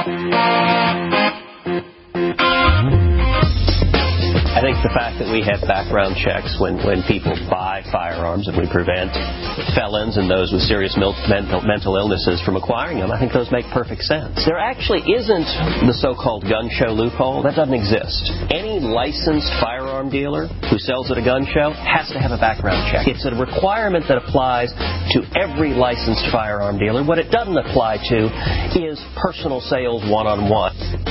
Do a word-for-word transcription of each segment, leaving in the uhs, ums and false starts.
I think the fact that we have background checks when, when people buy firearms and we prevent felons and those with serious mental, mental illnesses from acquiring them, I think those make perfect sense. There actually isn't the so-called gun show loophole. That doesn't exist. Any licensed firearm dealer who sells at a gun show has to have a background check. It's a requirement that applies to every licensed firearm dealer. What it doesn't apply to is personal sales one-on-one.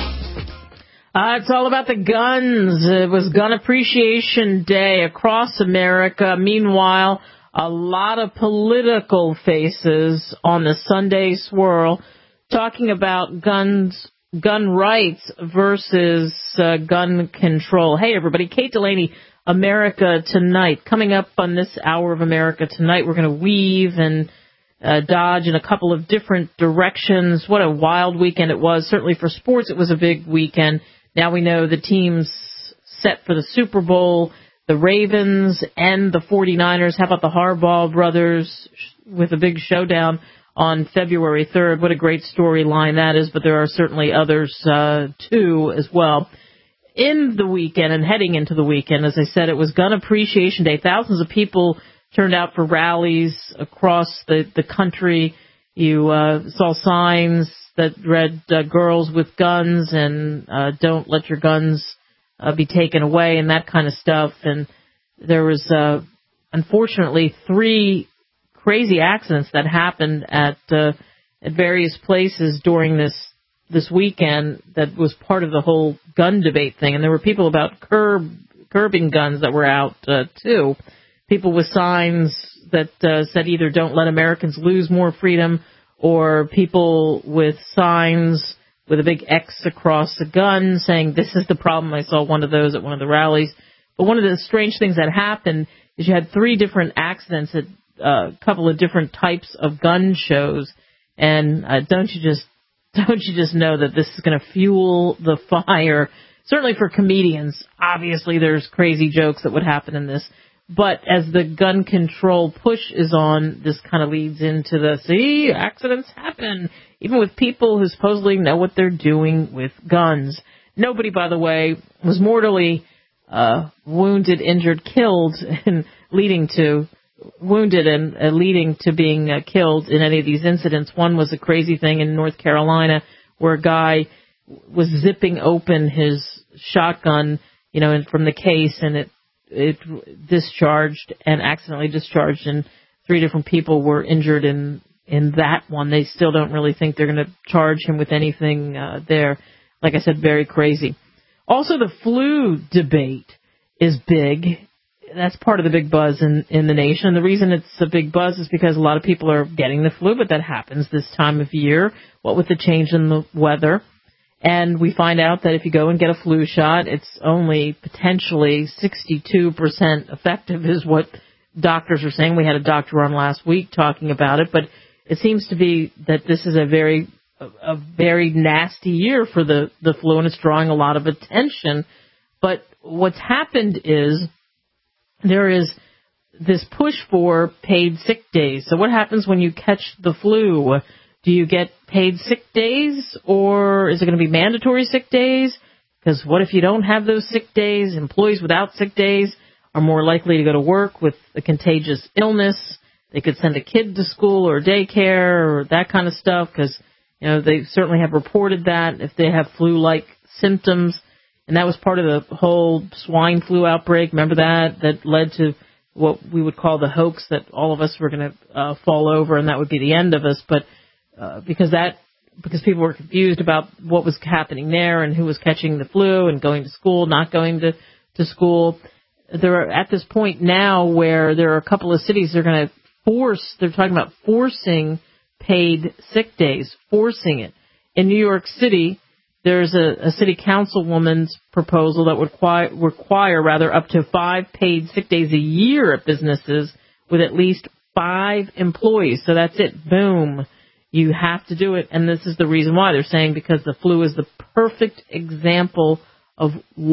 Uh, it's all about the guns. It was Gun Appreciation Day across America. Meanwhile, a lot of political faces on the Sunday Swirl talking about guns, gun rights versus uh, gun control. Hey, everybody. Kate Delaney, America Tonight. Coming up on this hour of America Tonight, we're going to weave and uh, dodge in a couple of different directions. What a wild weekend it was. Certainly for sports, it was a big weekend. Now we know the teams set for the Super Bowl, the Ravens and the forty-niners. How about the Harbaugh brothers with a big showdown on February third? What a great storyline that is, but there are certainly others, uh, too, as well. In the weekend and heading into the weekend, as I said, it was Gun Appreciation Day. Thousands of people turned out for rallies across the, the country. You uh, saw signs that read uh, girls with guns and uh, don't let your guns uh, be taken away and that kind of stuff. And there was, uh, unfortunately, three crazy accidents that happened at uh, at various places during this this weekend that was part of the whole gun debate thing. And there were people about curb curbing guns that were out, uh, too. People with signs that uh, said either don't let Americans lose more freedom, or people with signs with a big X across a gun saying, this is the problem. I saw one of those at one of the rallies. But one of the strange things that happened is you had three different accidents at uh, a couple of different types of gun shows. And uh, don't you just don't you just know that this is going to fuel the fire? Certainly for comedians. Obviously, there's crazy jokes that would happen in this. But as the gun control push is on, this kind of leads into the, see, accidents happen, even with people who supposedly know what they're doing with guns. Nobody, by the way, was mortally uh, wounded, injured, killed, and leading to, wounded and uh, leading to being uh, killed in any of these incidents. One was a crazy thing in North Carolina where a guy was zipping open his shotgun, you know, from the case, and it it discharged and accidentally discharged, and three different people were injured in in that one. They still don't really think they're going to charge him with anything uh, there. Like I said, very crazy. Also, the flu debate is big. That's part of the big buzz in, in the nation. And the reason it's a big buzz is because a lot of people are getting the flu, but that happens this time of year, what with the change in the weather. And we find out that if you go and get a flu shot, it's only potentially sixty-two percent effective is what doctors are saying. We had a doctor on last week talking about it, but it seems to be that this is a very, a, a very nasty year for the, the flu, and it's drawing a lot of attention. But what's happened is there is this push for paid sick days. So what happens when you catch the flu? Do you get paid sick days, or is it going to be mandatory sick days? Because what if you don't have those sick days? Employees without sick days are more likely to go to work with a contagious illness. They could send a kid to school or daycare or that kind of stuff, because, you know, they certainly have reported that if they have flu-like symptoms. And that was part of the whole swine flu outbreak. Remember that? That led to what we would call the hoax that all of us were going to uh, fall over, and that would be the end of us. But Uh, because that, because people were confused about what was happening there and who was catching the flu and going to school, not going to, to school. They're at this point now where there are a couple of cities that are going to force, they're talking about forcing paid sick days, forcing it. In New York City, there's a, a city councilwoman's proposal that would require, require rather up to five paid sick days a year at businesses with at least five employees. So that's it. Boom. You have to do it, and this is the reason why. They're saying because the flu is the perfect example of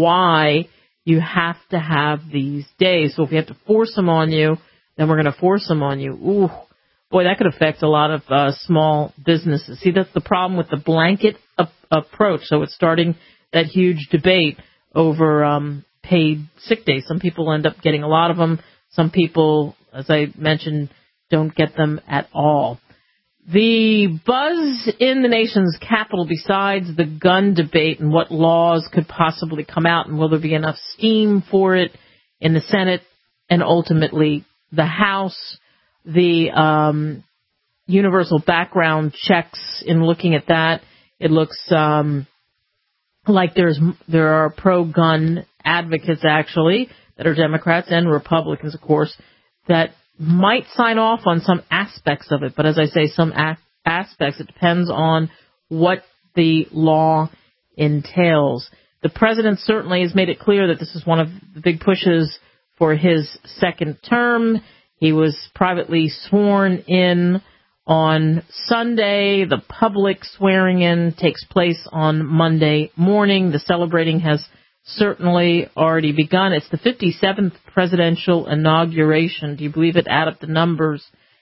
why you have to have these days. So if you have to force them on you, then we're going to force them on you. Ooh, boy, that could affect a lot of uh, small businesses. See, that's the problem with the blanket a- approach. So it's starting that huge debate over um, paid sick days. Some people end up getting a lot of them. Some people, as I mentioned, don't get them at all. The buzz in the nation's capital, besides the gun debate and what laws could possibly come out and will there be enough steam for it in the Senate and ultimately the House, the um, universal background checks, in looking at that, it looks um, like there's there are pro-gun advocates, actually, that are Democrats and Republicans, of course, that might sign off on some aspects of it. But as I say, some a- aspects, it depends on what the law entails. The president certainly has made it clear that this is one of the big pushes for his second term. He was privately sworn in on Sunday. The public swearing in takes place on Monday morning. The celebrating has certainly already begun. It's the fifty-seventh presidential inauguration. Do you believe it? Add up the numbers.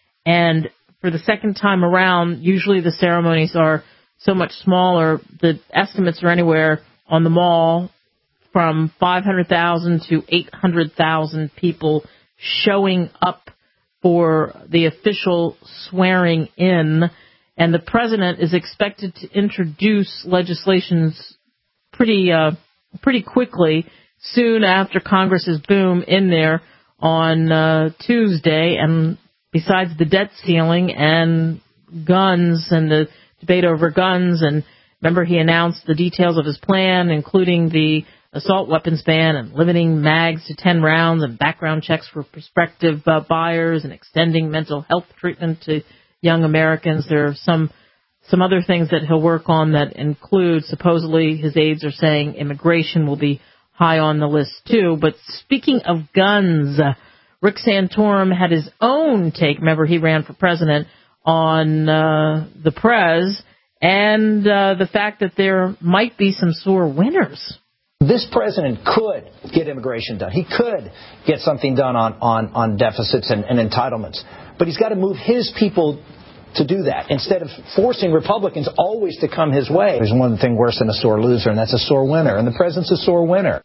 And for the second time around, usually the ceremonies are so much smaller. The estimates are anywhere on the mall from five hundred thousand to eight hundred thousand people showing up for the official swearing in. And the president is expected to introduce legislations pretty uh, pretty quickly, soon after Congress's boom in there on uh, Tuesday. And besides the debt ceiling and guns and the debate over guns, and remember he announced the details of his plan, including the assault weapons ban and limiting mags to ten rounds and background checks for prospective uh, buyers and extending mental health treatment to young Americans. There are some Some other things that he'll work on that include, supposedly, his aides are saying immigration will be high on the list, too. But speaking of guns, uh, Rick Santorum had his own take. Remember, he ran for president on uh, the Prez and uh, the fact that there might be some sore winners. This president could get immigration done. He could get something done on, on, on deficits and, and entitlements. But he's got to move his people to do that, instead of forcing Republicans always to come his way. There's one thing worse than a sore loser, and that's a sore winner. And the president's a sore winner.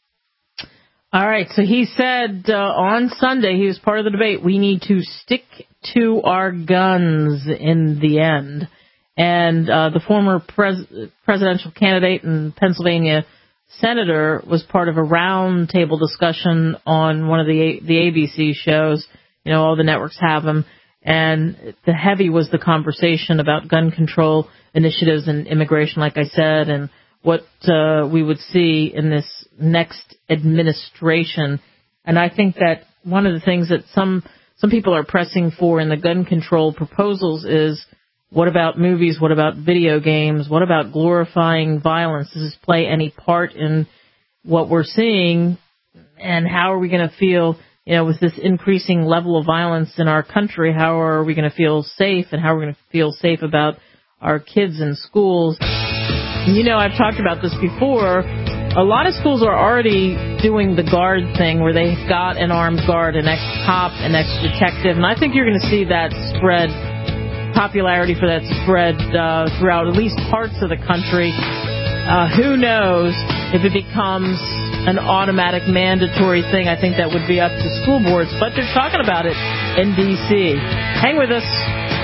All right, so he said uh, on Sunday, he was part of the debate, we need to stick to our guns in the end. And uh, the former pres- presidential candidate and Pennsylvania senator was part of a roundtable discussion on one of the A- the A B C shows. You know, all the networks have them. And the heavy was the conversation about gun control initiatives and immigration, like I said, and what uh, we would see in this next administration. And I think that one of the things that some some people are pressing for in the gun control proposals is, what about movies? What about video games? What about glorifying violence? Does this play any part in what we're seeing? And how are we going to feel, you know, with this increasing level of violence in our country? How are we going to feel safe, and how are we going to feel safe about our kids in schools? You know, I've talked about this before. A lot of schools are already doing the guard thing, where they've got an armed guard, an ex-cop, an ex-detective, and I think you're going to see that spread, popularity for that spread uh, throughout at least parts of the country. Uh, who knows if it becomes an automatic mandatory thing? I think that would be up to school boards, but they're talking about it in D C. Hang with us.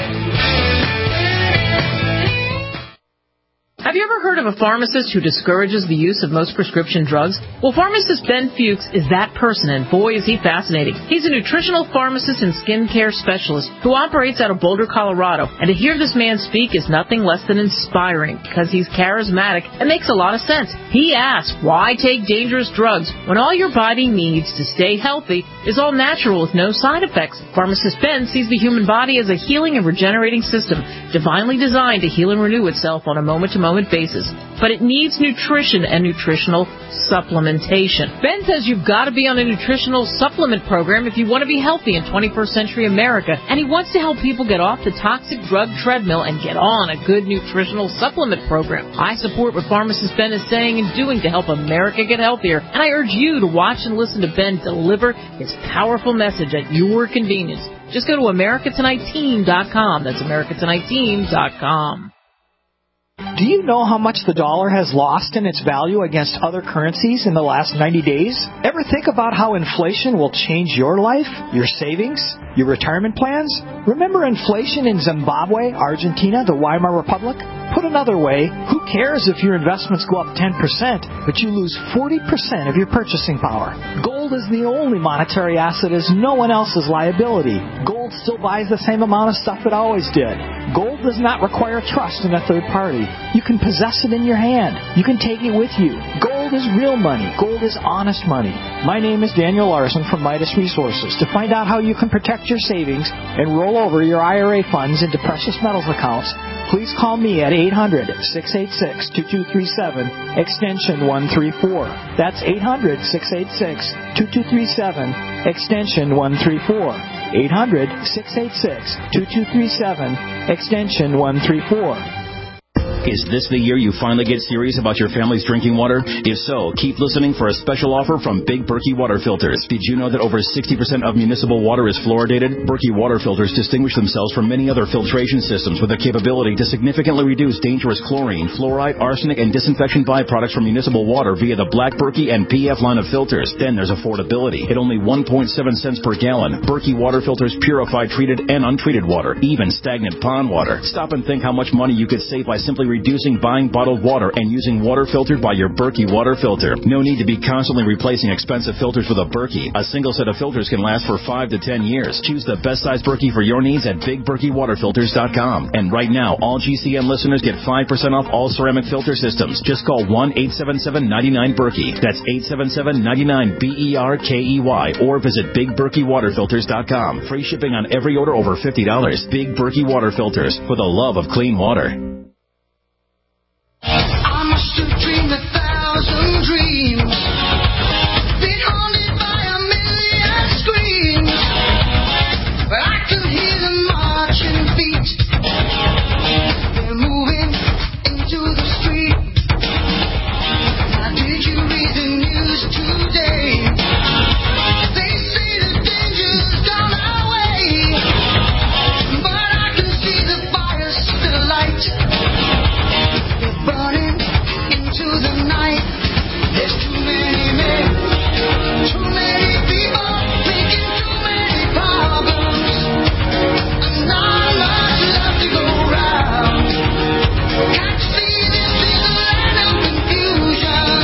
Have you ever heard of a pharmacist who discourages the use of most prescription drugs? Well, pharmacist Ben Fuchs is that person, and boy, is he fascinating. He's a nutritional pharmacist and skincare specialist who operates out of Boulder, Colorado. And to hear this man speak is nothing less than inspiring, because he's charismatic and makes a lot of sense. He asks, why take dangerous drugs when all your body needs to stay healthy is all natural with no side effects? Pharmacist Ben sees the human body as a healing and regenerating system, divinely designed to heal and renew itself on a moment-to-moment basis, but it needs nutrition and nutritional supplementation. Ben says you've got to be on a nutritional supplement program if you want to be healthy in twenty-first century America, and he wants to help people get off the toxic drug treadmill and get on a good nutritional supplement program. I support what pharmacist Ben is saying and doing to help America get healthier, and I urge you to watch and listen to Ben deliver his powerful message at your convenience. Just go to America Tonight Team dot com. That's America Tonight Team dot com. Do you know how much the dollar has lost in its value against other currencies in the last ninety days? Ever think about how inflation will change your life, your savings, your retirement plans? Remember inflation in Zimbabwe, Argentina, the Weimar Republic? Put another way, who cares if your investments go up ten percent, but you lose forty percent of your purchasing power? Gold is the only monetary asset as no one else's liability. Gold still buys the same amount of stuff it always did. Gold does not require trust in a third party. You can possess it in your hand. You can take it with you. Gold is real money. Gold is honest money. My name is Daniel Larson from Midas Resources. To find out how you can protect your savings and roll over your I R A funds into precious metals accounts, please call me at eight hundred, six eight six, two two three seven, extension one three four. That's eight hundred, six eight six, two two three seven, extension one three four. eight hundred, six eight six, two two three seven, extension one three four. Is this the year you finally get serious about your family's drinking water? If so, keep listening for a special offer from Big Berkey Water Filters. Did you know that over sixty percent of municipal water is fluoridated? Berkey Water Filters distinguish themselves from many other filtration systems with the capability to significantly reduce dangerous chlorine, fluoride, arsenic, and disinfection byproducts from municipal water via the Black Berkey and P F line of filters. Then there's affordability. At only one point seven cents per gallon, Berkey Water Filters purify treated and untreated water, even stagnant pond water. Stop and think how much money you could save by simply reducing buying bottled water and using water filtered by your Berkey water filter. No need to be constantly replacing expensive filters with a Berkey. A single set of filters can last for five to ten years. Choose the best size Berkey for your needs at Big Berkey Water Filters dot com. And right now, all G C N listeners get five percent off all ceramic filter systems. Just call one eight seven seven, nine nine, Berkey. That's eight seven seven, nine nine, B E R K E Y. Or visit Big Berkey Water Filters dot com. Free shipping on every order over fifty dollars. Big Berkey Water Filters, for the love of clean water. I must have dreamed a thousand dreams, been haunted by a million screams, but I can hear them marching feet. They're moving into the street. Now did you read the news today? They say the danger's gone our way, but I can see the fire still light. Burning into the night. There's too many men, too many people making too many problems, and not much left to go round. Can't see this is a land of confusion.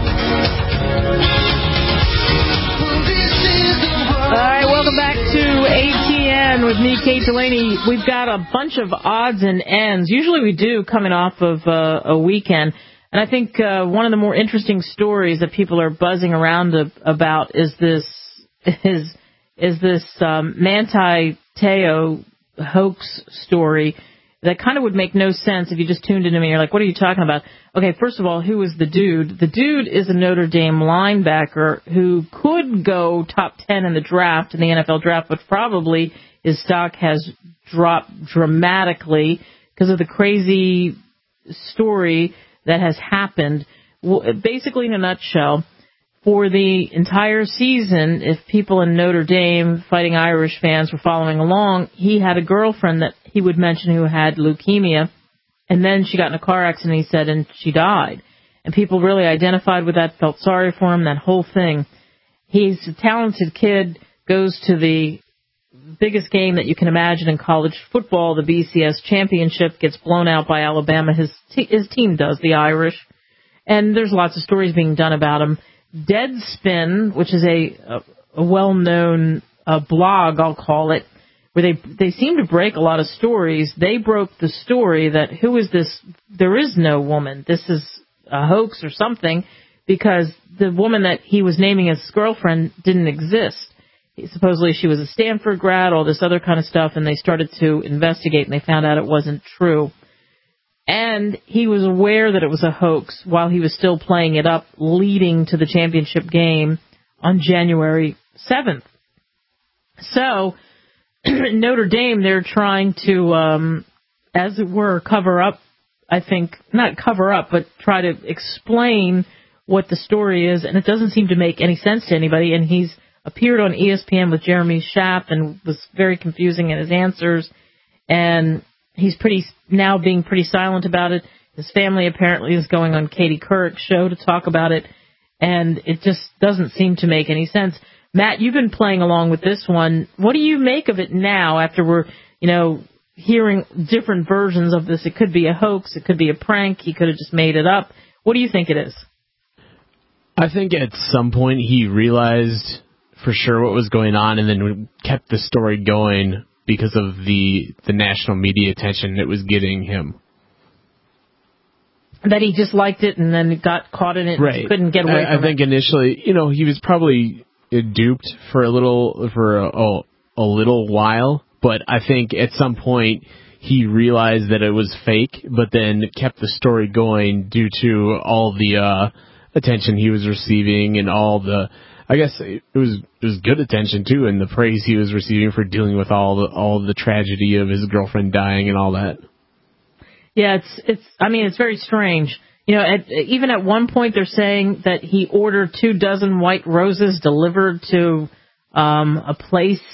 Well, this is the world. All right, welcome back to A T N with me, Kate Delaney. We've got a bunch of odds and ends. Usually we do coming off of uh, a weekend. And I think uh, one of the more interesting stories that people are buzzing around a, about is this is is this um, Manti Te'o hoax story that kind of would make no sense if you just tuned into me. You're like, what are you talking about? Okay, first of all, who is the dude? The dude is a Notre Dame linebacker who could go top ten in the draft, in the N F L draft, but probably his stock has dropped dramatically because of the crazy story that has happened. Basically, in a nutshell, for the entire season, if people in Notre Dame, Fighting Irish fans, were following along, he had a girlfriend that he would mention who had leukemia, and then she got in a car accident, he said, and she died. And people really identified with that, felt sorry for him, that whole thing. He's a talented kid, goes to the biggest game that you can imagine in college football, the B C S championship, gets blown out by Alabama. His t- his team does, the Irish. And there's lots of stories being done about him. Deadspin, which is a, a, a well-known uh, blog, I'll call it, where they they seem to break a lot of stories. They broke the story that who is this? There is no woman. This is a hoax or something, because the woman that he was naming as his girlfriend didn't exist. Supposedly she was a Stanford grad, all this other kind of stuff, and they started to investigate, and they found out it wasn't true. And he was aware that it was a hoax while he was still playing it up, leading to the championship game on January seventh. So, Notre Dame, they're trying to, um, as it were, cover up, I think, not cover up, but try to explain what the story is, and it doesn't seem to make any sense to anybody, and he's appeared on E S P N with Jeremy Schaap and was very confusing in his answers. And he's pretty now being pretty silent about it. His family apparently is going on Katie Couric's show to talk about it, and it just doesn't seem to make any sense. Matt, you've been playing along with this one. What do you make of it now after we're, you know, hearing different versions of this? It could be a hoax. It could be a prank. He could have just made it up. What do you think it is? I think at some point he realized for sure what was going on and then kept the story going because of the the national media attention it was getting him. That he just liked it and then got caught in it and right. couldn't get away I, from it. I think it. initially, you know, he was probably duped for a little for a, a, a little while, but I think at some point he realized that it was fake, but then kept the story going due to all the uh, attention he was receiving and all the, I guess it was it was good attention too, and the praise he was receiving for dealing with all the all the tragedy of his girlfriend dying and all that. Yeah, it's it's. I mean, it's very strange. You know, at, even at one point they're saying that he ordered two dozen white roses delivered to um, a place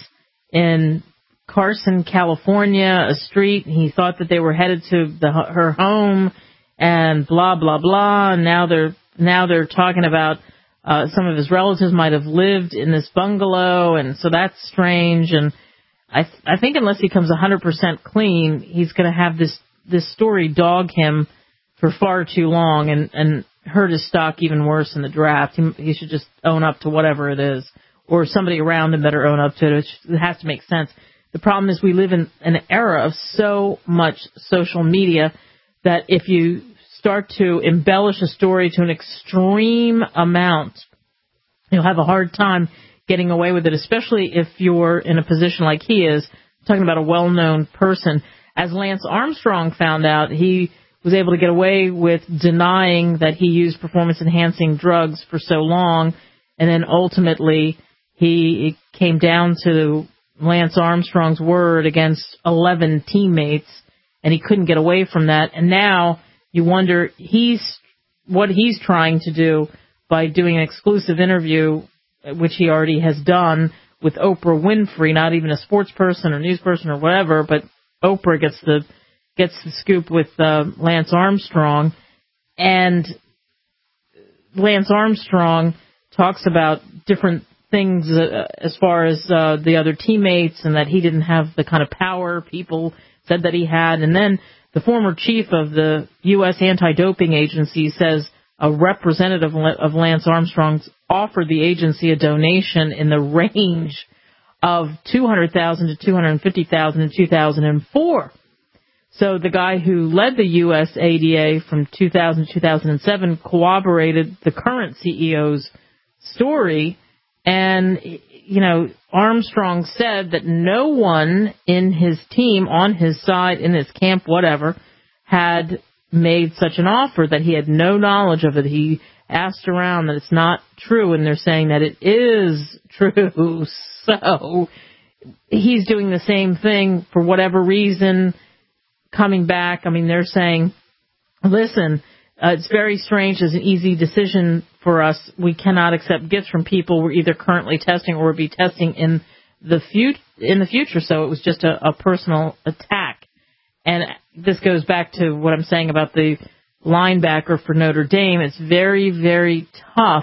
in Carson, California, a street. He thought that they were headed to the, her home, and blah blah blah. And now they're now they're talking about uh, some of his relatives might have lived in this bungalow, and so that's strange. And I th- I think unless he comes one hundred percent clean, he's going to have this. this story dog him for far too long and, and hurt his stock even worse in the draft. He, he should just own up to whatever it is, or somebody around him better own up to it. It has to make sense. The problem is we live in an era of so much social media that if you start to embellish a story to an extreme amount, you'll have a hard time getting away with it, especially if you're in a position like he is, talking about a well-known person. As Lance Armstrong found out, he was able to get away with denying that he used performance-enhancing drugs for so long, and then ultimately he came down to Lance Armstrong's word against eleven teammates, and he couldn't get away from that. And now you wonder he's what he's trying to do by doing an exclusive interview, which he already has done with Oprah Winfrey, not even a sports person or news person or whatever, but Oprah gets the gets the scoop with uh, Lance Armstrong, and Lance Armstrong talks about different things uh, as far as uh, the other teammates, and that he didn't have the kind of power people said that he had. And then the former chief of the U S Anti-Doping Agency says a representative of Lance Armstrong's offered the agency a donation in the range of two hundred thousand dollars to two hundred fifty thousand dollars in two thousand four. So the guy who led the U S A D A from two thousand to two thousand seven corroborated the current C E O's story. And, you know, Armstrong said that no one in his team, on his side, in his camp, whatever, had made such an offer, that he had no knowledge of it. He asked around that it's not true, and they're saying that it is true. So he's doing the same thing for whatever reason, coming back. I mean, they're saying, listen, uh, it's very strange. It's an easy decision for us. We cannot accept gifts from people we're either currently testing or will be testing in the, fut- in the future. So it was just a, a personal attack. And this goes back to what I'm saying about the linebacker for Notre Dame. It's very, very tough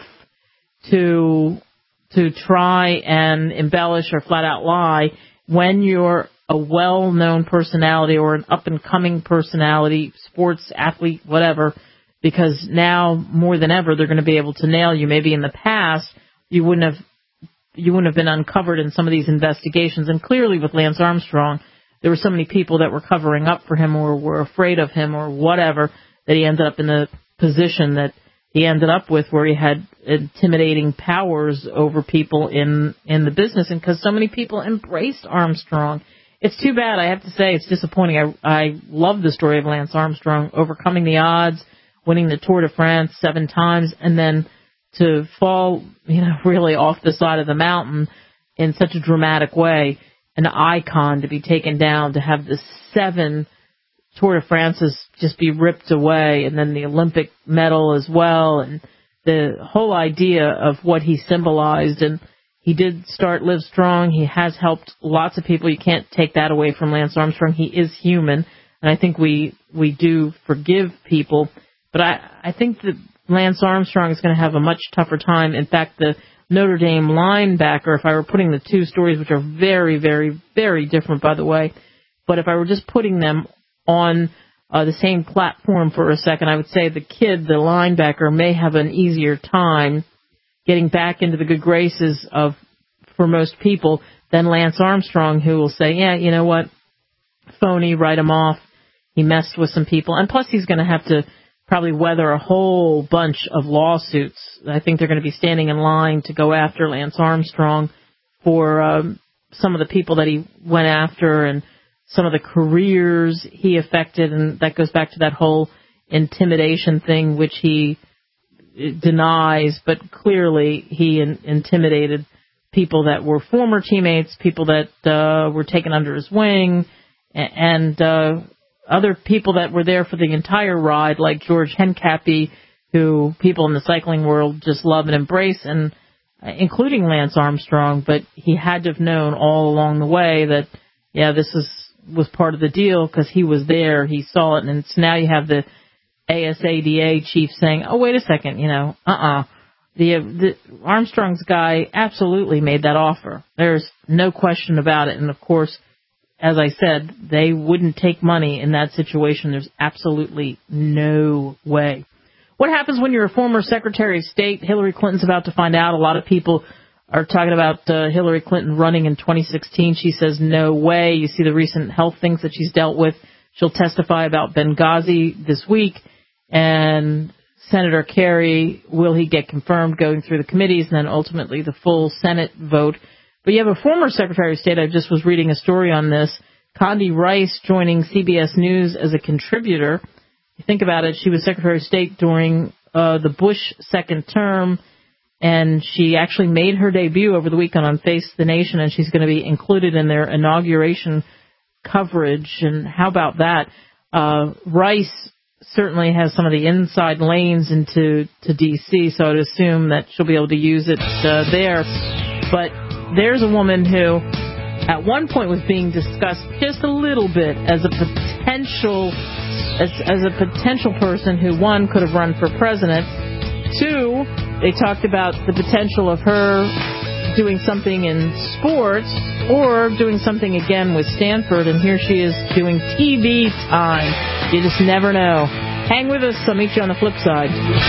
to to try and embellish or flat out lie when you're a well-known personality or an up-and-coming personality, sports athlete, whatever, because now more than ever they're going to be able to nail you. Maybe in the past you wouldn't have you wouldn't have been uncovered in some of these investigations, and clearly with Lance Armstrong there were so many people that were covering up for him or were afraid of him or whatever, that he ended up in the position that he ended up with, where he had intimidating powers over people in, in the business. And because so many people embraced Armstrong, it's too bad. I have to say, it's disappointing. I, I love the story of Lance Armstrong overcoming the odds, winning the Tour de France seven times, and then to fall, you know, really off the side of the mountain in such a dramatic way. An icon to be taken down, to have the seven Tour de France's just be ripped away, and then the Olympic medal as well, and the whole idea of what he symbolized. And He did start Live Strong. He has helped lots of people. You can't take that away from Lance Armstrong. He is human, and I think we we do forgive people. But I, I think that Lance Armstrong is going to have a much tougher time. In fact, the Notre Dame linebacker, if I were putting the two stories, which are very, very, very different, by the way, but if I were just putting them on uh, the same platform for a second, I would say the kid, the linebacker, may have an easier time getting back into the good graces of, for most people, than Lance Armstrong, who will say, yeah, you know what, phony, write him off. He messed with some people. And plus he's going to have to probably weather a whole bunch of lawsuits. I think they're going to be standing in line to go after Lance Armstrong for um, some of the people that he went after and some of the careers he affected. And that goes back to that whole intimidation thing, which he denies, but clearly he in, intimidated people that were former teammates, people that uh, were taken under his wing, and uh, other people that were there for the entire ride, like George Hincapie, who people in the cycling world just love and embrace, and uh, including Lance Armstrong. But he had to have known all along the way that, yeah, this is, was part of the deal because he was there, he saw it, and it's, now you have the A S A D A chief saying, oh, wait a second, you know, uh-uh. The, the Armstrong's guy absolutely made that offer. There's no question about it. And, of course, as I said, they wouldn't take money in that situation. There's absolutely no way. What happens when you're a former Secretary of State? Hillary Clinton's about to find out. A lot of people are talking about uh, Hillary Clinton running in twenty sixteen. She says no way. You see the recent health things that she's dealt with. She'll testify about Benghazi this week. And Senator Kerry, will he get confirmed going through the committees and then ultimately the full Senate vote? But you have a former Secretary of State. I just was reading a story on this. Condi Rice joining C B S News as a contributor. You think about it, she was Secretary of State during uh, the Bush second term, and she actually made her debut over the weekend on Face the Nation, and she's going to be included in their inauguration coverage. And how about that? Uh, Rice certainly has some of the inside lanes into to D C, so I'd assume that she'll be able to use it uh, there. But there's a woman who at one point was being discussed just a little bit as a potential as, as a potential person who, one, could have run for president. Two, they talked about the potential of her doing something in sports or doing something again with Stanford, and here she is doing T V time. You just never know. Hang with us. I'll meet you on the flip side.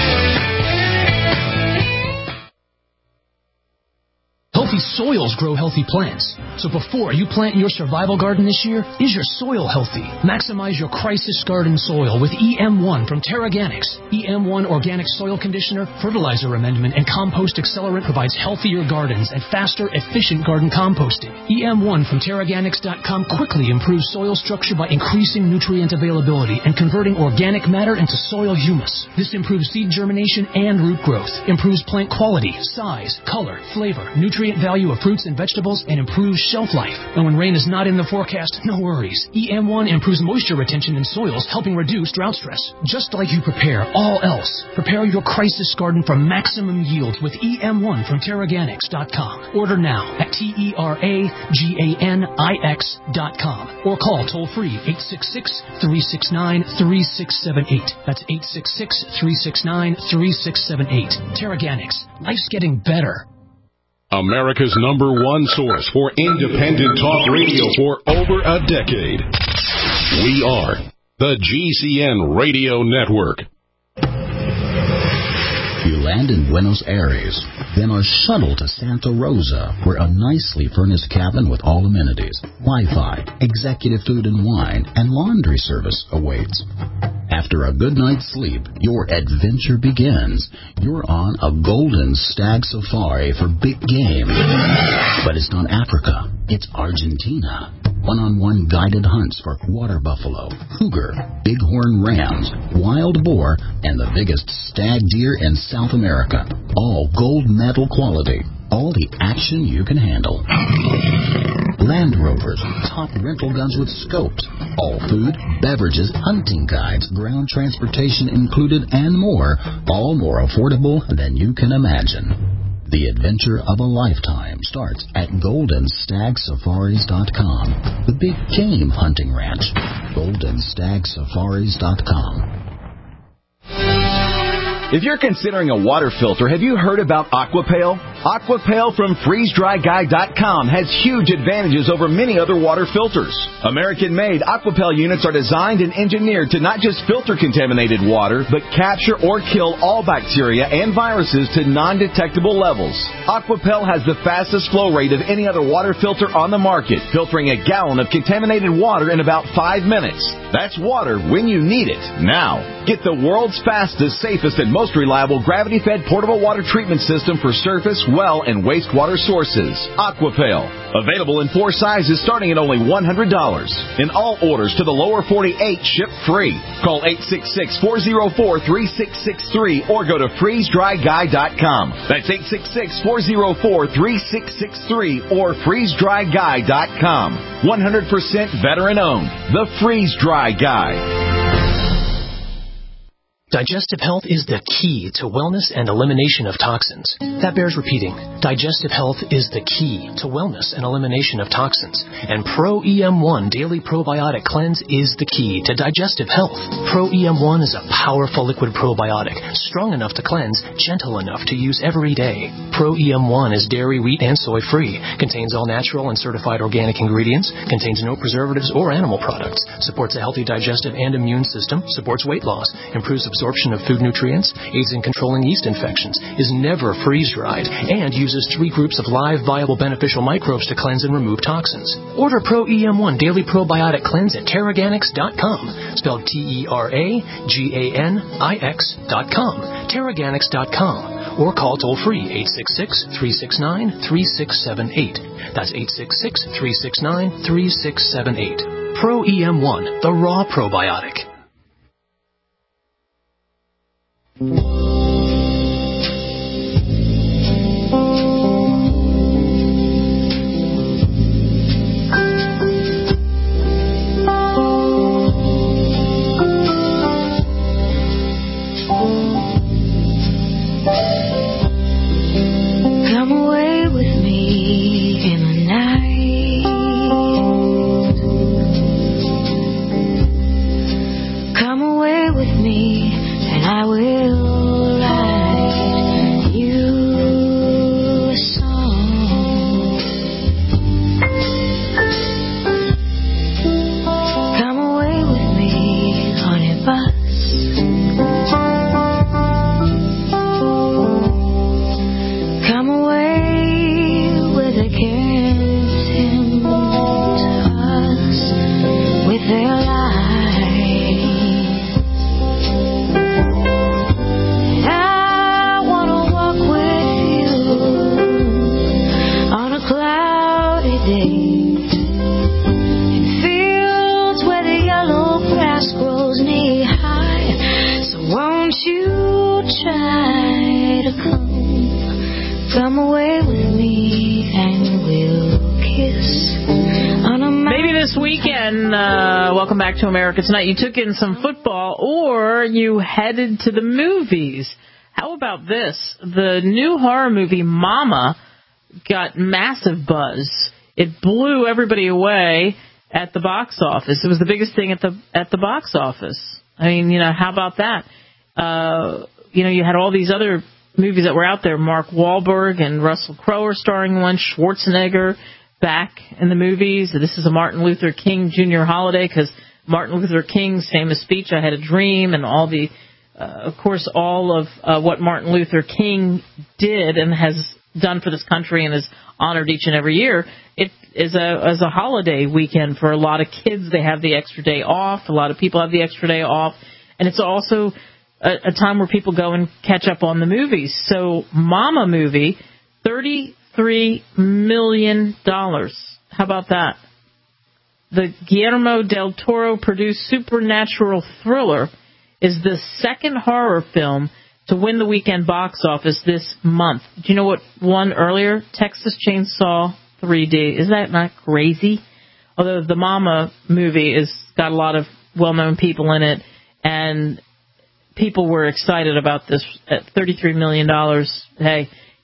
Healthy soils grow healthy plants. So before you plant your survival garden this year, is your soil healthy? Maximize your crisis garden soil with E M one from Terraganics. E M one Organic Soil Conditioner, Fertilizer Amendment, and Compost Accelerant provides healthier gardens and faster, efficient garden composting. E M one from Terraganics dot com quickly improves soil structure by increasing nutrient availability and converting organic matter into soil humus. This improves seed germination and root growth, improves plant quality, size, color, flavor, nutrient value of fruits and vegetables, and improves shelf life. And when rain is not in the forecast, no worries. E M one improves moisture retention in soils, helping reduce drought stress. Just like you prepare all else, prepare your crisis garden for maximum yields with E M one from Terraganics dot com. Order now at T E R A G A N I X dot com or call toll-free eight six six, three six nine, three six seven eight. That's eight six six, three six nine, three six seven eight. Terraganics. Life's getting better. America's number one source for independent talk radio for over a decade. We are the G C N Radio Network. You land in Buenos Aires, then are shuttled to Santa Rosa, where a nicely furnished cabin with all amenities, Wi-Fi, executive food and wine, and laundry service awaits. After a good night's sleep, your adventure begins. You're on a golden stag safari for big game. But it's not Africa, it's Argentina. One-on-one guided hunts for water buffalo, cougar, bighorn rams, wild boar, and the biggest stag deer in South America. All gold medal quality. All the action you can handle. Land Rovers, top rental guns with scopes. All food, beverages, hunting guides, ground transportation included, and more. All more affordable than you can imagine. The adventure of a lifetime starts at golden stag safaris dot com, the big game hunting ranch. golden stag safaris dot com. If you're considering a water filter, have you heard about Aquapail? Aquapail from freeze dry guy dot com has huge advantages over many other water filters. American-made Aquapail units are designed and engineered to not just filter contaminated water, but capture or kill all bacteria and viruses to non-detectable levels. Aquapail has the fastest flow rate of any other water filter on the market, filtering a gallon of contaminated water in about five minutes. That's water when you need it, now. Get the world's fastest, safest, and most reliable gravity-fed portable water treatment system for surface, well, and wastewater sources. Aquapail. Available in four sizes starting at only one hundred dollars. And all orders to the lower forty-eight ship free. Call eight six six, four zero four, three six six three or go to freeze dry guy dot com. That's eight six six, four zero four, three six six three or freeze dry guy dot com. one hundred percent veteran-owned. The Freeze Dry Guy. Digestive health is the key to wellness and elimination of toxins. That bears repeating. Digestive health is the key to wellness and elimination of toxins. And Pro E M one Daily Probiotic Cleanse is the key to digestive health. Pro E M one is a powerful liquid probiotic, strong enough to cleanse, gentle enough to use every day. Pro E M one is dairy, wheat, and soy free, contains all natural and certified organic ingredients, contains no preservatives or animal products, supports a healthy digestive and immune system, supports weight loss, improves absorption of food nutrients, aids in controlling yeast infections, is never freeze-dried, and uses three groups of live, viable, beneficial microbes to cleanse and remove toxins. Order Pro E M one Daily Probiotic Cleanse at Terraganix dot com, spelled T E R A G A N I X dot com, Terraganix dot com, or call toll-free eight six six, three six nine, three six seven eight. That's eight six six, three six nine, three six seven eight. Pro E M one, the raw probiotic. Come away with me in the night. Come away with me and I will write you a song. Come away with me on a bus. Come away where they can't tempt us with their lies. I wanna walk with you on a cloudy day in fields where the yellow grass grows knee high. So won't you try to come? Come away with me and we'll kiss on a mountain. Maybe this weekend, uh, welcome back to America Tonight, you took in some football or you headed to the movies. How about this? The new horror movie, Mama, got massive buzz. It blew everybody away at the box office. It was the biggest thing at the at the box office. I mean, you know, how about that? Uh, you know, you had all these other movies that were out there. Mark Wahlberg and Russell Crowe are starring one. Schwarzenegger back in the movies. This is a Martin Luther King Junior holiday because Martin Luther King's famous speech, I Had a Dream, and all the, uh, of course, all of uh, what Martin Luther King did and has done for this country and is honored each and every year. It is a, as a holiday weekend for a lot of kids. They have the extra day off. A lot of people have the extra day off. And it's also A, a time where people go and catch up on the movies. So, Mama movie, thirty-three million dollars. How about that? The Guillermo del Toro produced supernatural thriller is the second horror film to win the weekend box office this month. Do you know what won earlier? Texas Chainsaw three D. Is that not crazy? Although the Mama movie has got a lot of well-known people in it, and people were excited about this at thirty-three million dollars. Hey,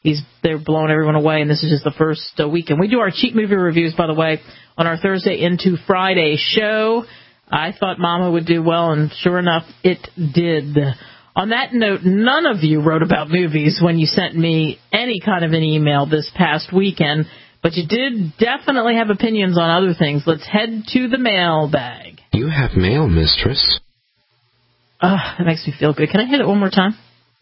he's they're blowing everyone away, and this is just the first uh, weekend. We do our cheap movie reviews, by the way, on our Thursday into Friday show. I thought Mama would do well, and sure enough, it did. On that note, none of you wrote about movies when you sent me any kind of an email this past weekend, but you did definitely have opinions on other things. Let's head to the mailbag. You have mail, mistress. Uh, that makes me feel good. Can I hit it one more time?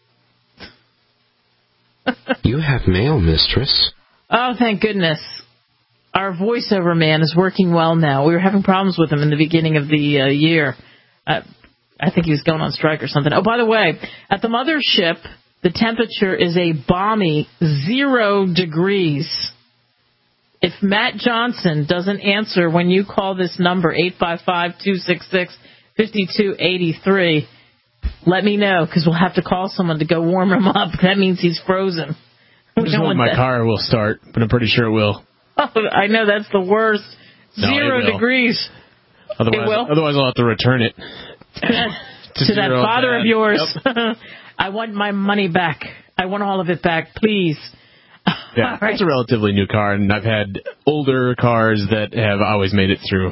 You have mail, mistress. Oh, thank goodness. Our voiceover man is working well now. We were having problems with him in the beginning of the uh, year. Uh, I think he was going on strike or something. Oh, by the way, at the mothership, the temperature is a balmy zero degrees. If Matt Johnson doesn't answer when you call this number, eight five five, two six six, five two eight three, let me know, because we'll have to call someone to go warm him up. That means he's frozen. I just hope my that. car will start, but I'm pretty sure it will. Oh, I know, that's the worst. No, Zero degrees. Otherwise, it will? Otherwise, I'll have to return it. to, to that father of yours. Yep. I want my money back. I want all of it back, please. Yeah, right. It's a relatively new car, and I've had older cars that have always made it through.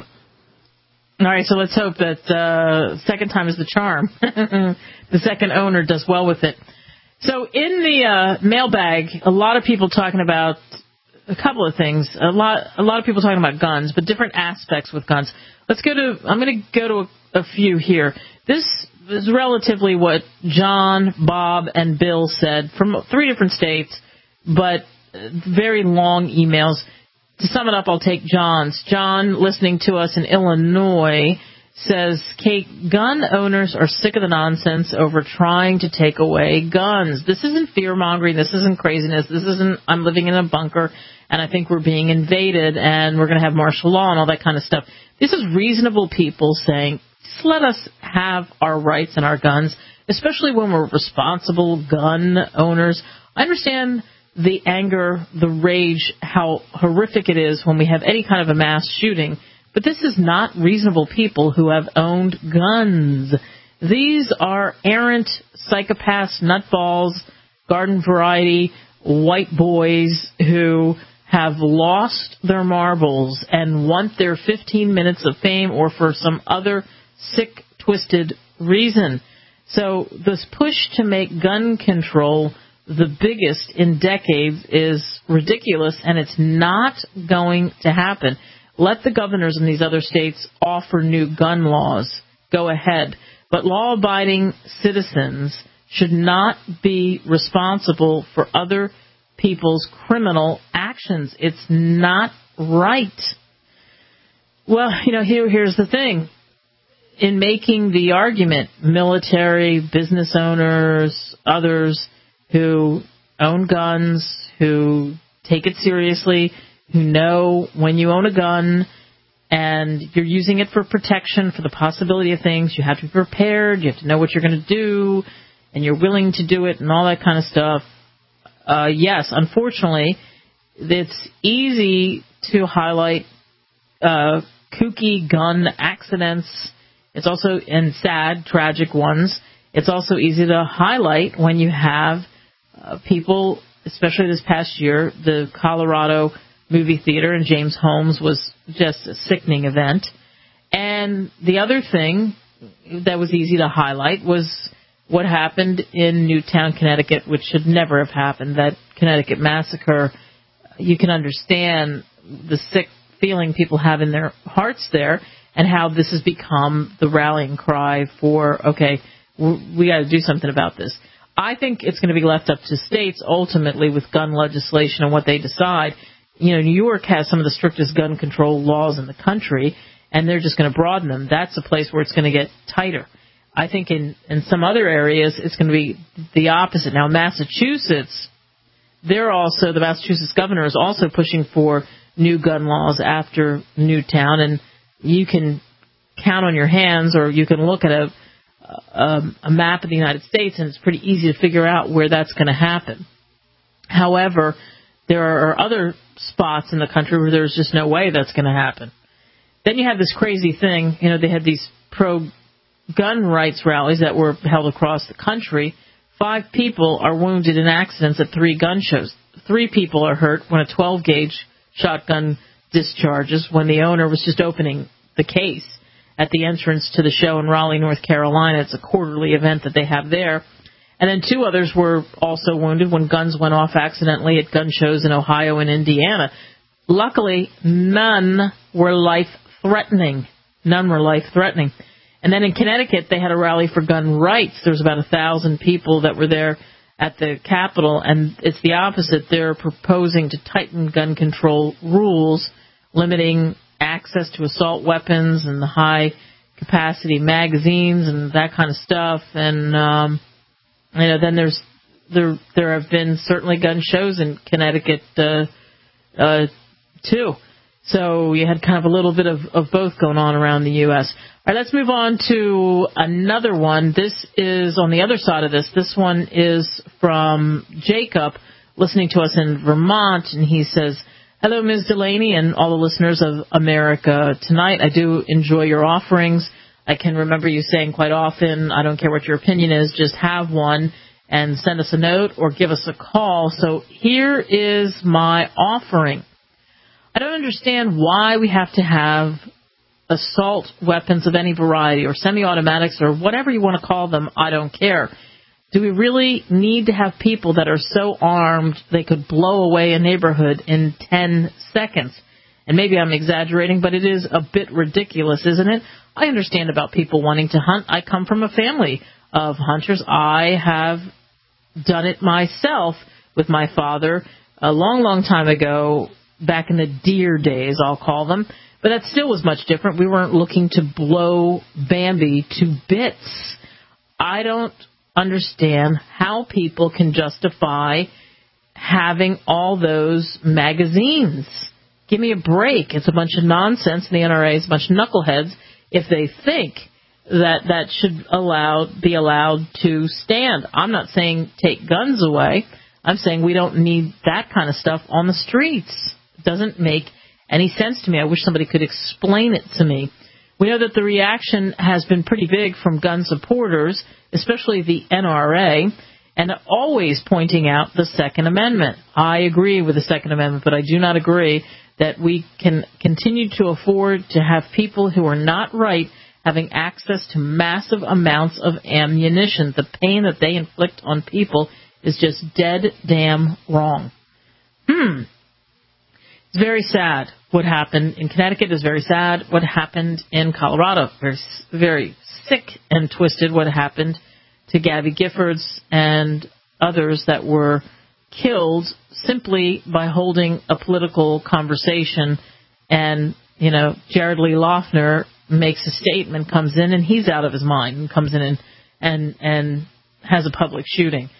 All right, so let's hope that uh, second time is the charm. The second owner does well with it. So in the uh, mailbag, a lot of people talking about a couple of things. A lot, a lot of people talking about guns, but different aspects with guns. Let's go to. I'm going to go to a, a few here. This is relatively what John, Bob, and Bill said from three different states, but very long emails. To sum it up, I'll take John's. John, listening to us in Illinois, says, Kate, gun owners are sick of the nonsense over trying to take away guns. This isn't fear-mongering. This isn't craziness. This isn't, I'm living in a bunker, and I think we're being invaded, and we're going to have martial law and all that kind of stuff. This is reasonable people saying, just let us have our rights and our guns, especially when we're responsible gun owners. I understand the anger, the rage, how horrific it is when we have any kind of a mass shooting. But this is not reasonable people who have owned guns. These are errant psychopaths, nutballs, garden variety, white boys who have lost their marbles and want their fifteen minutes of fame or for some other sick, twisted reason. So this push to make gun control the biggest in decades is ridiculous, and it's not going to happen. Let the governors in these other states offer new gun laws. Go ahead. But law-abiding citizens should not be responsible for other people's criminal actions. It's not right. Well, you know, here, here's the thing. In making the argument, military, business owners, others who own guns, who take it seriously, who know when you own a gun and you're using it for protection, for the possibility of things, you have to be prepared, you have to know what you're going to do, and you're willing to do it and all that kind of stuff. Uh, yes, unfortunately, it's easy to highlight uh, kooky gun accidents. It's also, and sad, tragic ones. It's also easy to highlight when you have uh, people, especially this past year, the Colorado movie theater in James Holmes was just a sickening event. And the other thing that was easy to highlight was what happened in Newtown, Connecticut, which should never have happened, that Connecticut massacre. You can understand the sick feeling people have in their hearts there and how this has become the rallying cry for, okay, we got to do something about this. I think it's going to be left up to states ultimately with gun legislation and what they decide. You know, New York has some of the strictest gun control laws in the country, and they're just going to broaden them. That's a place where it's going to get tighter. I think in, in some other areas it's going to be the opposite. Now, Massachusetts, they're also, the Massachusetts governor is also pushing for new gun laws after Newtown, and you can count on your hands, or you can look at a, a, a map of the United States, and it's pretty easy to figure out where that's going to happen. However, there are other spots in the country where there's just no way that's going to happen. Then you have this crazy thing, you know, they had these pro-gun rights rallies that were held across the country. Five people are wounded in accidents at three gun shows. three people are hurt when a twelve gauge shotgun discharges when the owner was just opening the case at the entrance to the show in Raleigh, North Carolina. It's a quarterly event that they have there. And then two others were also wounded when guns went off accidentally at gun shows in Ohio and Indiana. Luckily, none were life-threatening. None were life-threatening. And then in Connecticut, they had a rally for gun rights. There was about a thousand people that were there at the Capitol, and it's the opposite. They're proposing to tighten gun control rules, limiting access to assault weapons and the high-capacity magazines and that kind of stuff. And um, you know, then there's there there have been certainly gun shows in Connecticut uh, uh, too. So you had kind of a little bit of, of both going on around the U S All right, let's move on to another one. This is on the other side of this. This one is from Jacob, listening to us in Vermont, and he says, hello, Miz Delaney and all the listeners of America Tonight. I do enjoy your offerings. I can remember you saying quite often, I don't care what your opinion is, just have one and send us a note or give us a call. So here is my offering. I don't understand why we have to have assault weapons of any variety or semi-automatics or whatever you want to call them. I don't care. Do we really need to have people that are so armed they could blow away a neighborhood in ten seconds? And maybe I'm exaggerating, but it is a bit ridiculous, isn't it? I understand about people wanting to hunt. I come from a family of hunters. I have done it myself with my father a long, long time ago, back in the deer days, I'll call them. But that still was much different. We weren't looking to blow Bambi to bits. I don't understand how people can justify having all those magazines. Give me a break. It's a bunch of nonsense, and the N R A is a bunch of knuckleheads if they think that that should allow, be allowed to stand. I'm not saying take guns away. I'm saying we don't need that kind of stuff on the streets. It doesn't make any sense to me. I wish somebody could explain it to me. We know that the reaction has been pretty big from gun supporters, especially the N R A, and always pointing out the Second Amendment. I agree with the Second Amendment, but I do not agree that we can continue to afford to have people who are not right having access to massive amounts of ammunition. The pain that they inflict on people is just dead damn wrong. Hmm. It's very sad what happened in Connecticut. Is very sad what happened in Colorado. Very, very sick and twisted what happened to Gabby Giffords and others that were killed simply by holding a political conversation. And, you know, Jared Lee Loughner makes a statement, comes in, and he's out of his mind and comes in and and, and has a public shooting.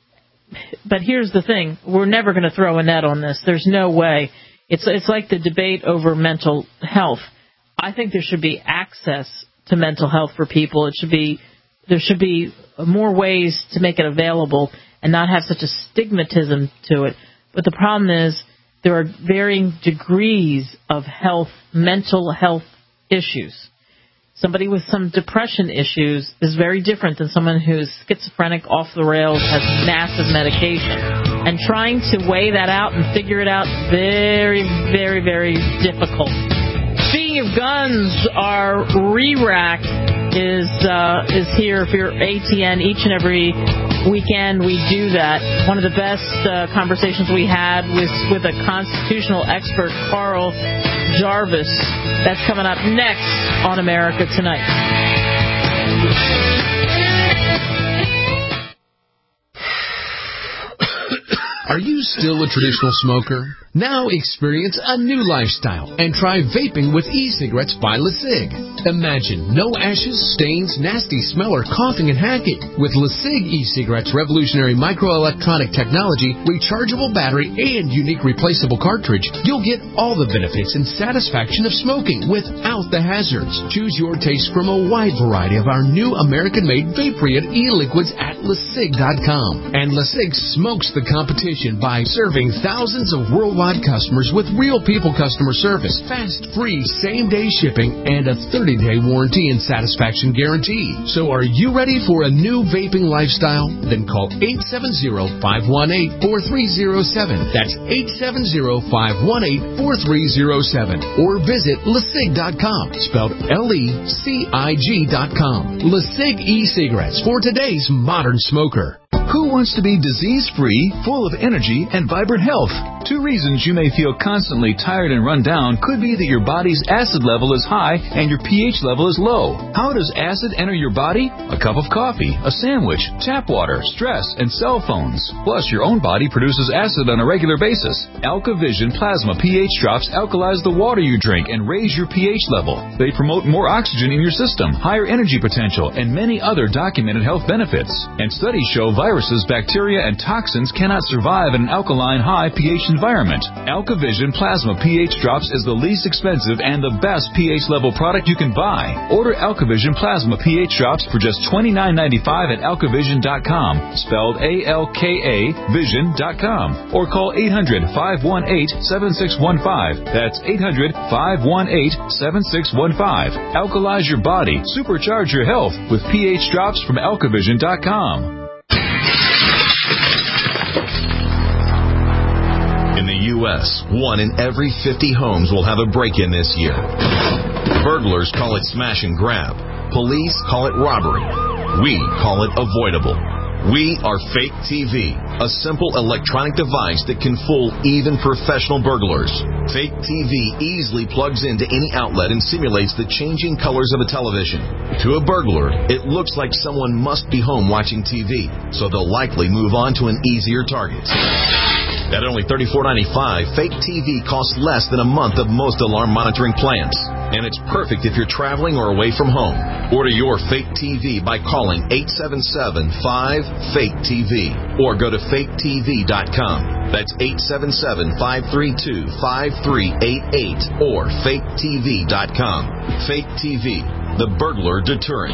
But here's the thing. We're never going to throw a net on this. There's no way. It's it's like the debate over mental health. I think there should be access to mental health for people. It should be there should be more ways to make it available and not have such a stigmatism to it. But the problem is there are varying degrees of health, mental health issues. Somebody with some depression issues is very different than someone who's schizophrenic, off the rails, has massive medication. And trying to weigh that out and figure it out, very, very, very difficult. Speaking of guns, our re-rack is uh, is here for your A T N each and every weekend. We do that. One of the best uh, conversations we had was with a constitutional expert, Carl Jarvis. That's coming up next on America Tonight. Are you still a traditional smoker? Now experience a new lifestyle and try vaping with e-cigarettes by LeSig. Imagine no ashes, stains, nasty smell, or coughing and hacking. With LeSig e-cigarettes' revolutionary microelectronic technology, rechargeable battery, and unique replaceable cartridge, you'll get all the benefits and satisfaction of smoking without the hazards. Choose your taste from a wide variety of our new American-made vape-free e-liquids at LeSig dot com. And LeSig smokes the competition reputation by serving thousands of worldwide customers with real people customer service, fast, free, same-day shipping, and a thirty-day warranty and satisfaction guarantee. So are you ready for a new vaping lifestyle? Then call eight seven zero, five one eight, four three zero seven. That's eight seven zero, five one eight, four three zero seven. Or visit lecig dot com, spelled L E C I G dot com. LeCig e-cigarettes for today's modern smoker. Who wants to be disease-free, full of energy, and vibrant health? Two reasons you may feel constantly tired and run down could be that your body's acid level is high and your pH level is low. How does acid enter your body? A cup of coffee, a sandwich, tap water, stress, and cell phones. Plus, your own body produces acid on a regular basis. AlkaVision Plasma pH drops alkalize the water you drink and raise your pH level. They promote more oxygen in your system, higher energy potential, and many other documented health benefits. And studies show viruses, bacteria, and toxins cannot survive in an alkaline high pH environment. AlkaVision Plasma pH Drops is the least expensive and the best pH level product you can buy. Order AlkaVision Plasma pH Drops for just twenty-nine ninety-five at alkavision dot com, spelled A L K A vision dot com, or call eight hundred, five one eight, seven six one five. That's eight hundred, five one eight, seven six one five. Alkalize your body, supercharge your health with pH Drops from alkavision dot com. In the U S, one in every fifty homes will have a break-in this year. Burglars call it smash and grab. Police call it robbery. We call it avoidable. We are Fake T V, a simple electronic device that can fool even professional burglars. Fake T V easily plugs into any outlet and simulates the changing colors of a television. To a burglar, it looks like someone must be home watching T V, so they'll likely move on to an easier target. At only thirty-four ninety-five, Fake T V costs less than a month of most alarm monitoring plans. And it's perfect if you're traveling or away from home. Order your Fake T V by calling eight seven seven, five, fake T V or go to fake T V dot com. That's eight seven seven, five three two, five three eight eight or fake T V dot com. Fake T V, the burglar deterrent.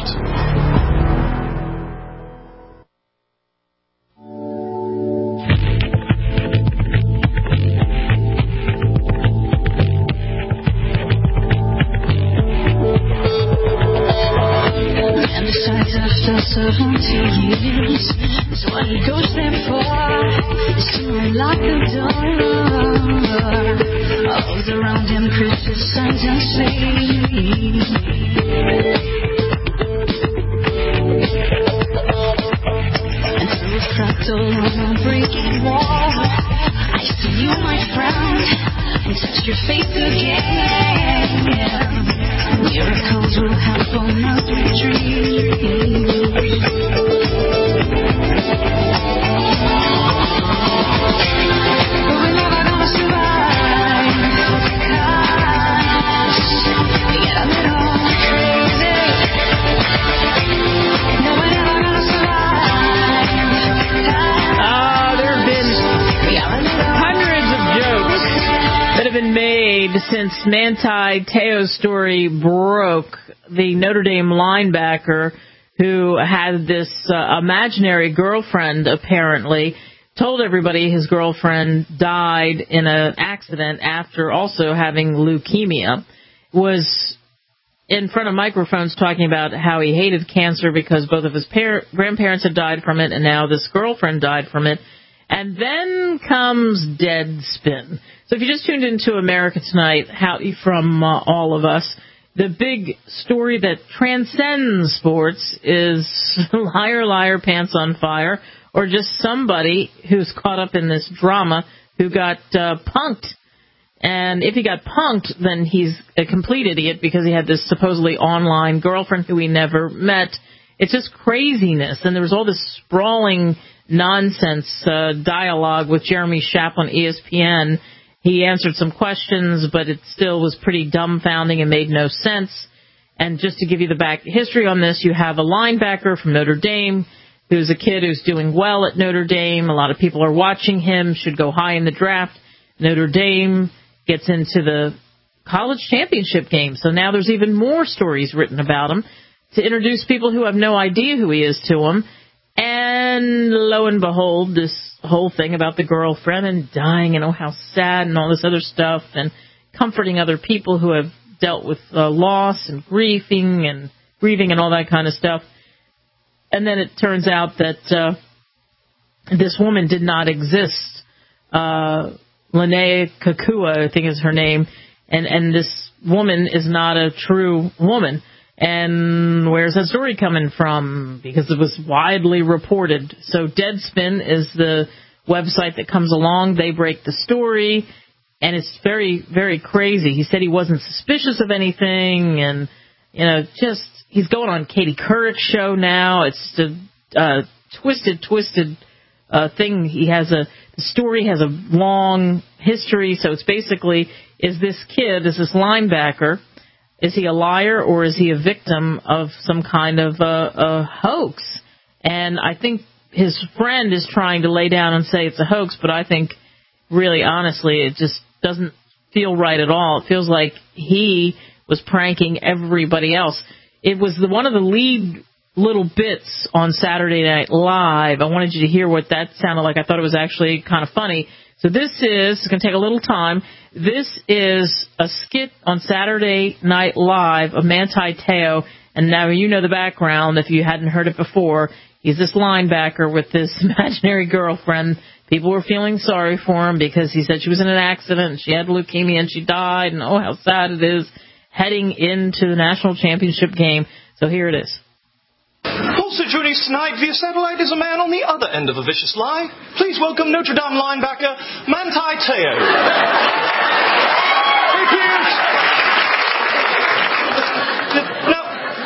seventy years, that's what it goes there for. It's to lock the door. All around him criticize and sleep. And through a fractal on a breaking wall, I see you, my friend, and touch your face again. Miracles will happen as we dream. But we're never gonna survive, 'cause we get a little crazy. No, we're never gonna survive. Ah, there have been hundreds of jokes that have been made since Manti Te'o's story broke. The Notre Dame linebacker who had this uh, imaginary girlfriend, apparently, told everybody his girlfriend died in an accident after also having leukemia, was in front of microphones talking about how he hated cancer because both of his par- grandparents had died from it and now this girlfriend died from it. And then comes Deadspin. So if you just tuned into America Tonight, how, from uh, all of us, the big story that transcends sports is Liar, Liar, Pants on Fire, or just somebody who's caught up in this drama who got uh, punked. And if he got punked, then he's a complete idiot because he had this supposedly online girlfriend who he never met. It's just craziness. And there was all this sprawling nonsense uh, dialogue with Jeremy Schaap on E S P N. He answered some questions, but it still was pretty dumbfounding and made no sense. And just to give you the back history on this, you have a linebacker from Notre Dame who's a kid who's doing well at Notre Dame. A lot of people are watching him, should go high in the draft. Notre Dame gets into the college championship game. So now there's even more stories written about him to introduce people who have no idea who he is to him. And lo and behold, this whole thing about the girlfriend and dying and oh, how sad and all this other stuff and comforting other people who have dealt with uh, loss and grieving and grieving and all that kind of stuff. And then it turns out that uh, this woman did not exist. Uh, Lene Kakua, I think is her name. And, and this woman is not a true woman. And where's that story coming from? Because it was widely reported. So Deadspin is the website that comes along. They break the story, and it's very, very crazy. He said he wasn't suspicious of anything, and, you know, just, he's going on Katie Couric's show now. It's a uh, twisted, twisted uh, thing. He has a, the story has a long history, so it's basically, is this kid, is this linebacker, is he a liar or is he a victim of some kind of a, a hoax? And I think his friend is trying to lay down and say it's a hoax, but I think really honestly it just doesn't feel right at all. It feels like he was pranking everybody else. It was the, one of the lead little bits on Saturday Night Live. I wanted you to hear what that sounded like. I thought it was actually kind of funny. So this is, it's going to take a little time. This is a skit on Saturday Night Live of Manti Te'o. And now you know the background if you hadn't heard it before. He's this linebacker with this imaginary girlfriend. People were feeling sorry for him because he said she was in an accident and she had leukemia and she died. And oh, how sad it is heading into the national championship game. So here it is. Also joining us tonight via satellite is a man on the other end of a vicious lie. Please welcome Notre Dame linebacker Manti Te'o. Hey, Piers. Now,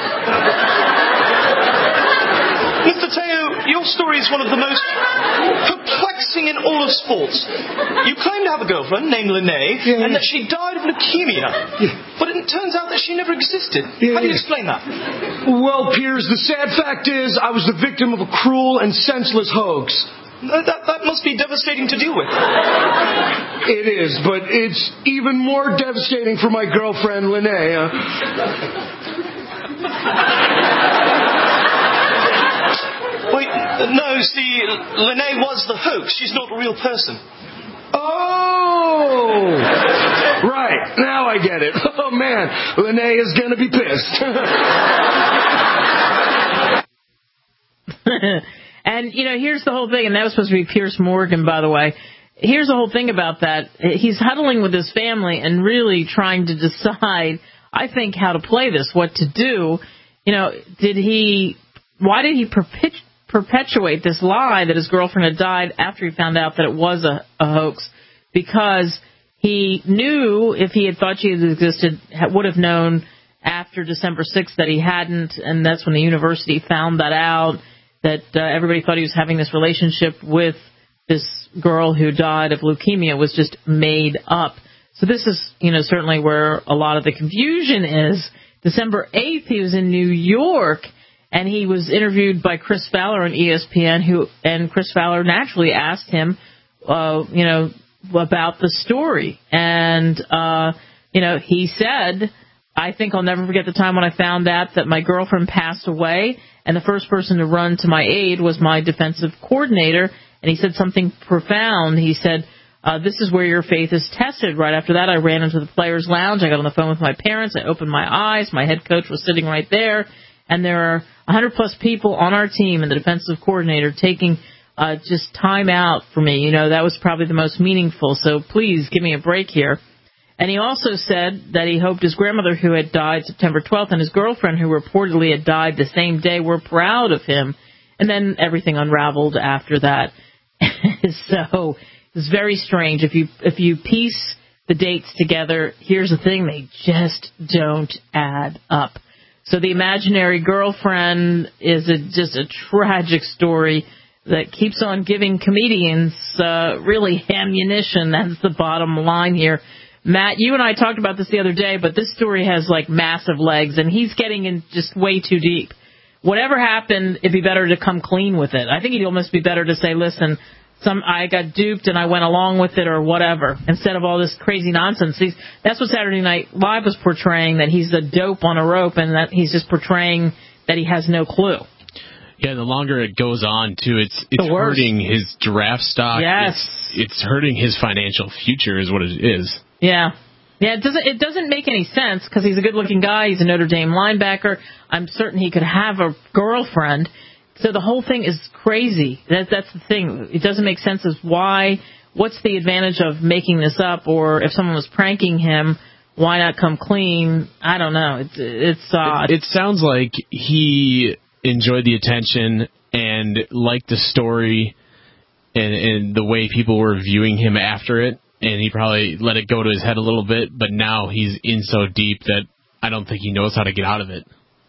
Mister Te'o, your story is one of the most perplexing in all of sports. You claim to have a girlfriend named Lene, yeah, and that she died of leukemia. Yeah. But it turns out that she never existed. Yeah, How do you explain that? Well, Piers, the sad fact is I was the victim of a cruel and senseless hoax. That, that, that must be devastating to deal with. It is, but it's even more devastating for my girlfriend, Lene. Wait, no, see, Lene was the hoax. She's not a real person. Oh! Right, now I get it. Oh, man, Lene is going to be pissed. And, you know, here's the whole thing, and that was supposed to be Piers Morgan, by the way. Here's the whole thing about that. He's huddling with his family and really trying to decide, I think, how to play this, what to do. You know, did he, why did he perpet- perpetuate this lie that his girlfriend had died after he found out that it was a, a hoax? Because he knew if he had thought she had existed, would have known after December sixth that he hadn't, and that's when the university found that out, that uh, everybody thought he was having this relationship with this girl who died of leukemia was just made up. So this is, you know, certainly where a lot of the confusion is. December eighth, he was in New York, and he was interviewed by Chris Fowler on E S P N, who and Chris Fowler naturally asked him, uh, you know, about the story. And, uh, you know, he said, I think I'll never forget the time when I found out that my girlfriend passed away, and the first person to run to my aid was my defensive coordinator. And he said something profound. He said, uh, this is where your faith is tested. Right after that, I ran into the players' lounge. I got on the phone with my parents. I opened my eyes. My head coach was sitting right there. And there are one hundred plus people on our team and the defensive coordinator taking uh, just time out for me. You know, that was probably the most meaningful. So please give me a break here. And he also said that he hoped his grandmother, who had died September twelfth, and his girlfriend, who reportedly had died the same day, were proud of him. And then everything unraveled after that. So it's very strange. If you if you piece the dates together, here's the thing, they just don't add up. So the imaginary girlfriend is a, just a tragic story that keeps on giving comedians uh, really ammunition. That's the bottom line here. Matt, you and I talked about this the other day, but this story has like massive legs, and he's getting in just way too deep. Whatever happened, it'd be better to come clean with it. I think it'd almost be better to say, listen, some I got duped and I went along with it or whatever, instead of all this crazy nonsense. He's, that's what Saturday Night Live was portraying, that he's a dope on a rope and that he's just portraying that he has no clue. Yeah, the longer it goes on, too, it's it's hurting his draft stock. Yes. It's, it's hurting his financial future is what it is. Yeah. Yeah, it doesn't it doesn't make any sense because he's a good-looking guy. He's a Notre Dame linebacker. I'm certain he could have a girlfriend. So the whole thing is crazy. That That's the thing. It doesn't make sense as why, what's the advantage of making this up, or if someone was pranking him, why not come clean? I don't know. It's, it's odd. It, it sounds like he enjoyed the attention and liked the story and, and the way people were viewing him after it, and he probably let it go to his head a little bit, but now he's in so deep that I don't think he knows how to get out of it.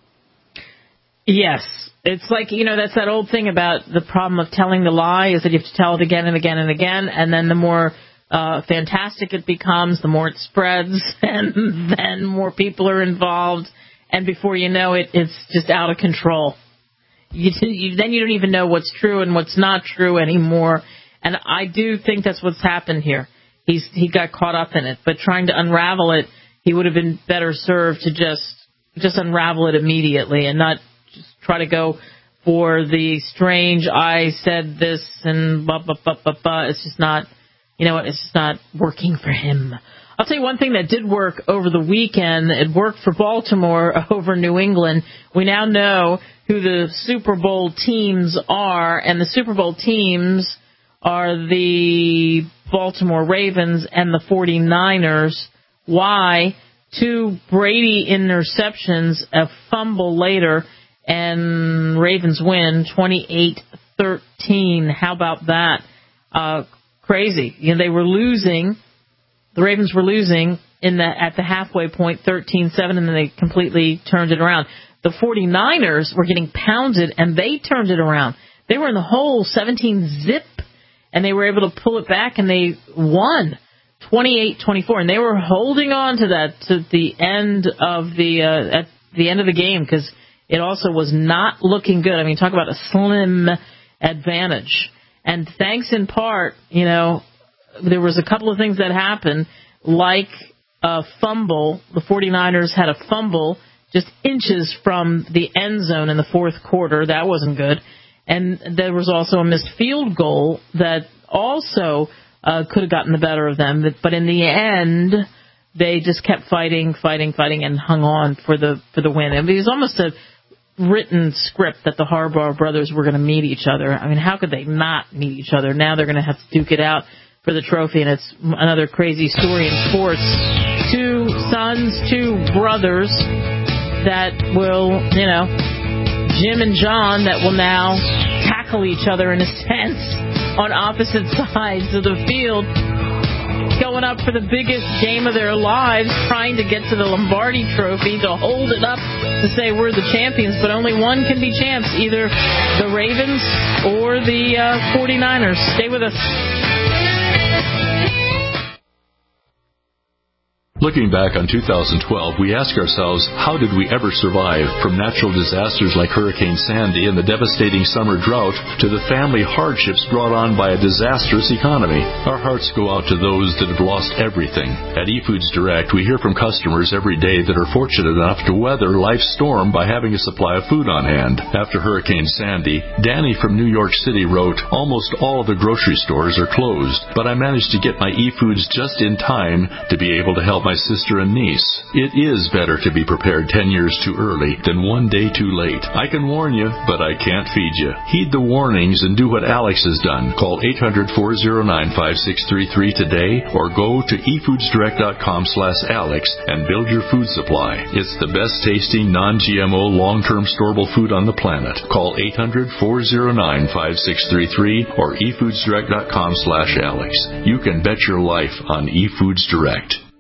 Yes. It's like, you know, that's that old thing about the problem of telling the lie is that you have to tell it again and again and again, and then the more uh, fantastic it becomes, the more it spreads, and then more people are involved, and before you know it, it's just out of control. You, you, then you don't even know what's true and what's not true anymore. And I do think that's what's happened here. He's he got caught up in it, but trying to unravel it, he would have been better served to just just unravel it immediately and not just try to go for the strange I said this and blah blah blah blah blah. It's just not, you know what? It's just not working for him. I'll tell you one thing that did work over the weekend. It worked for Baltimore over New England. We now know who the Super Bowl teams are, and the Super Bowl teams are the Baltimore Ravens and the forty-niners. Why? Two Brady interceptions, a fumble later, and Ravens win twenty-eight thirteen. How about that? Uh, crazy. You know, they were losing. The Ravens were losing in the at the halfway point, thirteen seven, and then they completely turned it around. The forty-niners were getting pounded, and they turned it around. They were in the hole, seventeen zip, and they were able to pull it back, and they won twenty-eight twenty-four. And they were holding on to that to the end of the uh, at the end of the game because it also was not looking good. I mean, talk about a slim advantage. And thanks in part, you know, there was a couple of things that happened, like a fumble. The forty-niners had a fumble just inches from the end zone in the fourth quarter. That wasn't good. And there was also a missed field goal that also uh, could have gotten the better of them. But in the end, they just kept fighting, fighting, fighting, and hung on for the for the win. It was almost a written script that the Harbaugh brothers were going to meet each other. I mean, how could they not meet each other? Now they're going to have to duke it out for the trophy, and it's another crazy story in sports. Two sons, two brothers that will, you know, Jim and John, that will now tackle each other in a sense on opposite sides of the field, going up for the biggest game of their lives, trying to get to the Lombardi Trophy, to hold it up to say we're the champions, but only one can be champs, either the Ravens or the uh, forty-niners. Stay with us. Looking back on two thousand twelve, we ask ourselves, how did we ever survive? From natural disasters like Hurricane Sandy and the devastating summer drought to the family hardships brought on by a disastrous economy. Our hearts go out to those that have lost everything. At eFoods Direct, we hear from customers every day that are fortunate enough to weather life's storm by having a supply of food on hand. After Hurricane Sandy, Danny from New York City wrote, almost all of the grocery stores are closed, but I managed to get my eFoods just in time to be able to help my My sister and niece. It is better to be prepared ten years too early than one day too late. I can warn you, but I can't feed you. Heed the warnings and do what Alex has done. Call eight hundred, four oh nine, five six three three today or go to e foods direct dot com slash alex and build your food supply. It's the best tasting, non-G M O, long-term storable food on the planet. Call eight hundred, four oh nine, five six three three or e foods direct dot com slash alex. You can bet your life on eFoods Direct.